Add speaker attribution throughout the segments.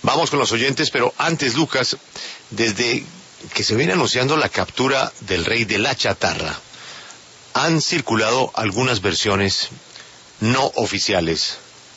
Speaker 1: Vamos con los oyentes, pero antes, Lucas, desde que se viene anunciando la captura del rey de la chatarra, han circulado algunas versiones no oficiales,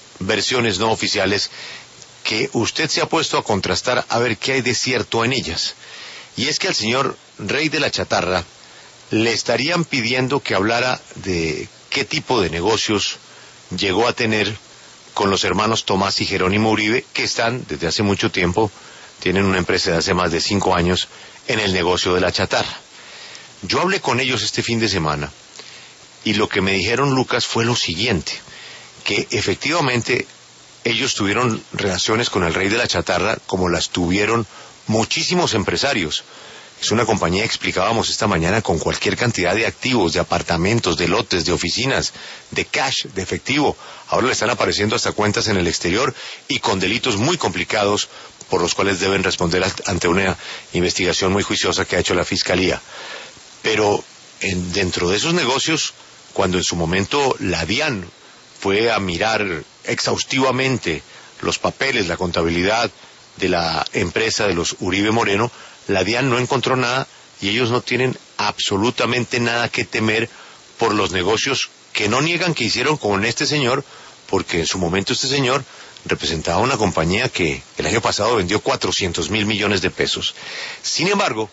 Speaker 1: que usted se ha puesto a contrastar a ver qué hay de cierto en ellas. Y es que al señor rey de la chatarra le estarían pidiendo que hablara de qué tipo de negocios llegó a tener con los hermanos Tomás y Jerónimo Uribe, que están desde hace mucho tiempo, tienen una empresa de hace más de 5 años, en el negocio de la chatarra. Yo hablé con ellos este fin de semana, y lo que me dijeron, Lucas, fue lo siguiente, que efectivamente ellos tuvieron relaciones con el rey de la chatarra como las tuvieron muchísimos empresarios. Es una compañía, explicábamos esta mañana, con cualquier cantidad de activos, de apartamentos, de lotes, de oficinas, de cash, de efectivo. Ahora le están apareciendo hasta cuentas en el exterior y con delitos muy complicados por los cuales deben responder ante una investigación muy juiciosa que ha hecho la Fiscalía. Pero dentro de esos negocios, cuando en su momento la DIAN fue a mirar exhaustivamente los papeles, la contabilidad de la empresa de los Uribe Moreno, la DIAN no encontró nada y ellos no tienen absolutamente nada que temer por los negocios que no niegan que hicieron con este señor, porque en su momento este señor representaba una compañía que el año pasado vendió 400,000 millones de pesos. Sin embargo,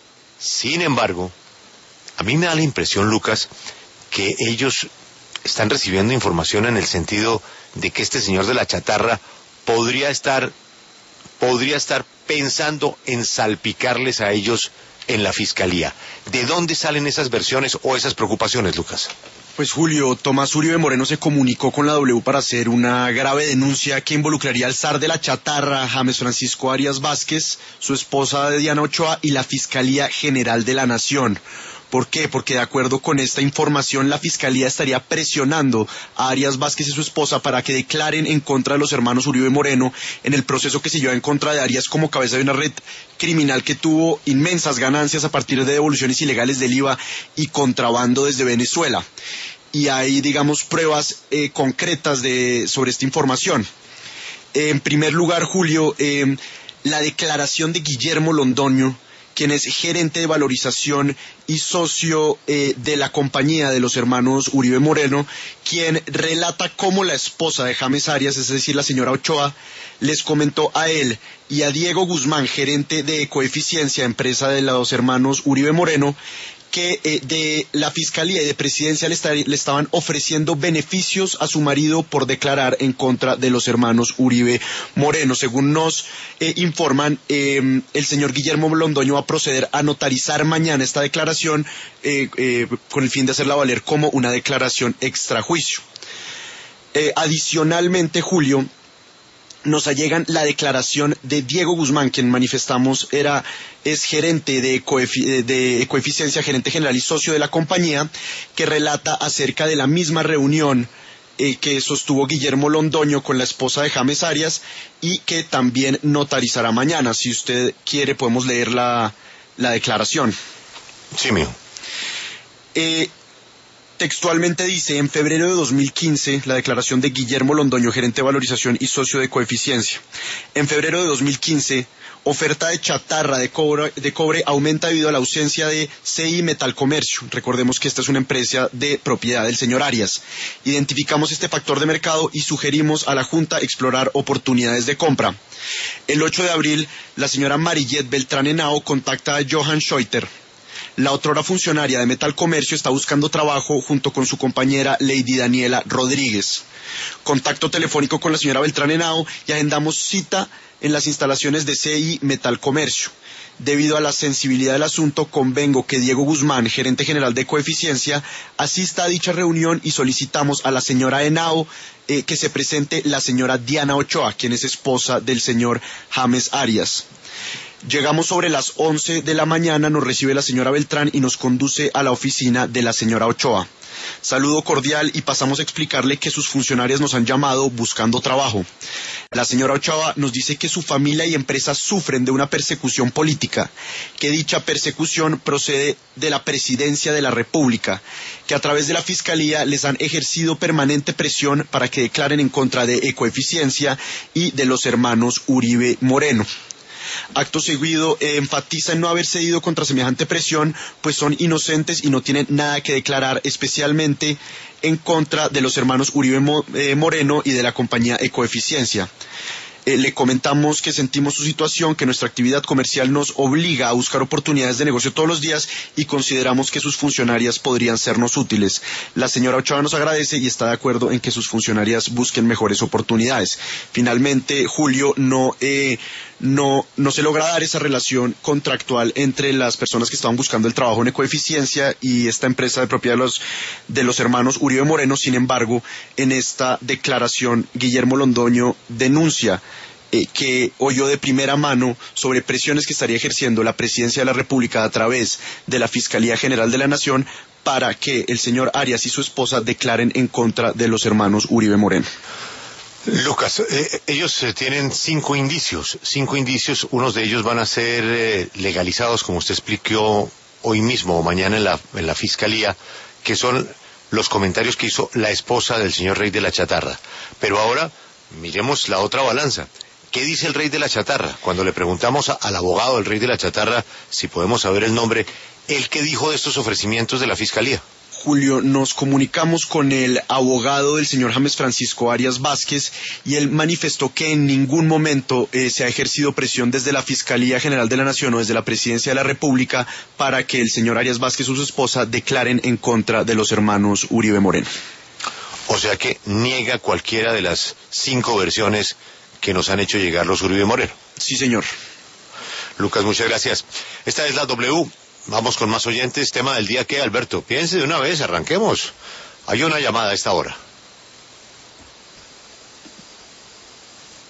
Speaker 1: a mí me da la impresión, Lucas, que ellos están recibiendo información en el sentido de que este señor de la chatarra podría estar pensando en salpicarles a ellos en la Fiscalía. ¿De dónde salen esas versiones o esas preocupaciones, Lucas?
Speaker 2: Pues Julio, Tomás Uribe Moreno se comunicó con la W para hacer una grave denuncia que involucraría al zar de la chatarra, James Francisco Arias Vázquez, su esposa Diana Ochoa y la Fiscalía General de la Nación. ¿Por qué? Porque de acuerdo con esta información, la Fiscalía estaría presionando a Arias Vázquez y su esposa para que declaren en contra de los hermanos Uribe Moreno en el proceso que se lleva en contra de Arias como cabeza de una red criminal que tuvo inmensas ganancias a partir de devoluciones ilegales del IVA y contrabando desde Venezuela. Y hay, digamos, pruebas concretas sobre esta información. En primer lugar, Julio, la declaración de Guillermo Londoño, quien es gerente de valorización y socio de la compañía de los hermanos Uribe Moreno, quien relata cómo la esposa de James Arias, es decir, la señora Ochoa, les comentó a él y a Diego Guzmán, gerente de Ecoeficiencia, empresa de los hermanos Uribe Moreno, que de la Fiscalía y de Presidencia le estaban ofreciendo beneficios a su marido por declarar en contra de los hermanos Uribe Moreno. Según nos informan, el señor Guillermo Londoño va a proceder a notarizar mañana esta declaración con el fin de hacerla valer como una declaración extrajuicio. Adicionalmente, Julio, nos allegan la declaración de Diego Guzmán, quien manifestamos es gerente de Ecoeficiencia, gerente general y socio de la compañía, que relata acerca de la misma reunión que sostuvo Guillermo Londoño con la esposa de James Arias y que también notarizará mañana. Si usted quiere, podemos leer la declaración.
Speaker 1: Sí, mío.
Speaker 2: Textualmente dice: en febrero de 2015, la declaración de Guillermo Londoño, gerente de valorización y socio de Coeficiencia. En febrero de 2015, oferta de chatarra de cobre aumenta debido a la ausencia de CI Metalcomercio. Recordemos que esta es una empresa de propiedad del señor Arias. Identificamos este factor de mercado y sugerimos a la Junta explorar oportunidades de compra. El 8 de abril, la señora Marillet Beltrán Henao contacta a Johann Scheuter. La otrora funcionaria de Metalcomercio está buscando trabajo junto con su compañera Lady Daniela Rodríguez. Contacto telefónico con la señora Beltrán Henao y agendamos cita en las instalaciones de CI Metalcomercio. Debido a la sensibilidad del asunto, convengo que Diego Guzmán, gerente general de Coeficiencia, asista a dicha reunión y solicitamos a la señora Henao que se presente la señora Diana Ochoa, quien es esposa del señor James Arias. Llegamos sobre las 11 de la mañana, nos recibe la señora Beltrán y nos conduce a la oficina de la señora Ochoa. Saludo cordial y pasamos a explicarle que sus funcionarios nos han llamado buscando trabajo. La señora Ochoa nos dice que su familia y empresa sufren de una persecución política, que dicha persecución procede de la presidencia de la República, que a través de la Fiscalía les han ejercido permanente presión para que declaren en contra de Ecoeficiencia y de los hermanos Uribe Moreno. Acto seguido enfatiza en no haber cedido contra semejante presión, pues son inocentes y no tienen nada que declarar, especialmente en contra de los hermanos Uribe Moreno y de la compañía Ecoeficiencia. Le comentamos que sentimos su situación, que nuestra actividad comercial nos obliga a buscar oportunidades de negocio todos los días y consideramos que sus funcionarias podrían sernos útiles. La señora Ochoa nos agradece y está de acuerdo en que sus funcionarias busquen mejores oportunidades. Finalmente, Julio, no se logra dar esa relación contractual entre las personas que estaban buscando el trabajo en Ecoeficiencia y esta empresa de propiedad de los hermanos Uribe Moreno. Sin embargo, en esta declaración, Guillermo Londoño denuncia que oyó de primera mano sobre presiones que estaría ejerciendo la Presidencia de la República a través de la Fiscalía General de la Nación para que el señor Arias y su esposa declaren en contra de los hermanos Uribe Moreno.
Speaker 1: Lucas, ellos tienen 5 indicios, unos de ellos van a ser legalizados, como usted explicó hoy mismo o mañana en la Fiscalía, que son los comentarios que hizo la esposa del señor Rey de la Chatarra. Pero ahora, miremos la otra balanza. ¿Qué dice el Rey de la Chatarra? Cuando le preguntamos al abogado del Rey de la Chatarra si podemos saber el nombre, ¿él qué dijo de estos ofrecimientos de la Fiscalía?
Speaker 2: Julio, nos comunicamos con el abogado del señor James Francisco Arias Vázquez y él manifestó que en ningún momento se ha ejercido presión desde la Fiscalía General de la Nación o desde la Presidencia de la República para que el señor Arias Vázquez y su esposa declaren en contra de los hermanos Uribe Moreno.
Speaker 1: O sea que niega cualquiera de las 5 versiones que nos han hecho llegar los Uribe Moreno.
Speaker 2: Sí, señor.
Speaker 1: Lucas, muchas gracias. Esta es la W. Vamos con más oyentes. Tema del día, ¿qué, Alberto? Piense de una vez, arranquemos. Hay una llamada a esta hora.